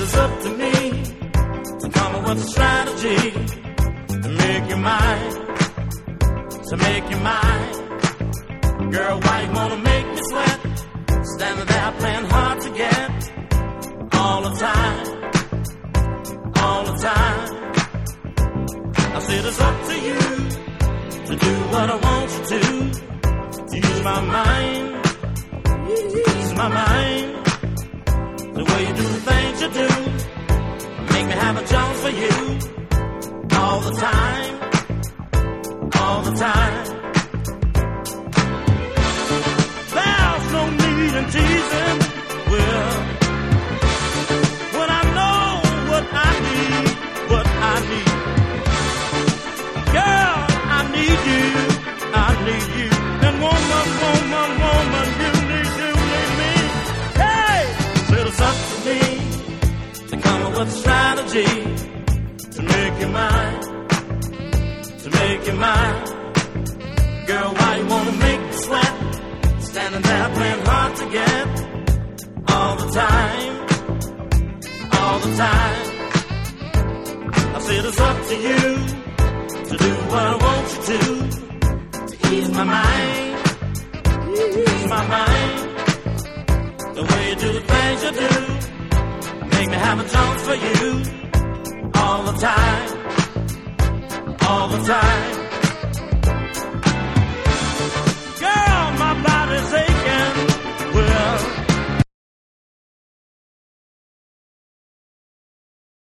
it's up to me to come up with a strategy to make you mine, to make you mine. Girl, why you wanna make me sweat? Standing there playing hard to get all the time, all the time. I said it's up to you to do what I want you to use my mind, use my mind. The way you do the things you do, make me have a chance for you all the time, all the time. There's no need in teasing, well, when I know what I need, what I need. Girl, I need you, I need you. And woman, woman, woman, you need me. Hey, so it's up to me to come up with a strategy to make you mine, to make you mine. Girl, why you wanna make me sweat? Standing there playing hard to get all the time, all the time. I said it's up to you to do what I want you to ease my mind, ease my mind. The way you do the things you do, make me have a chance for you all the time, all the time.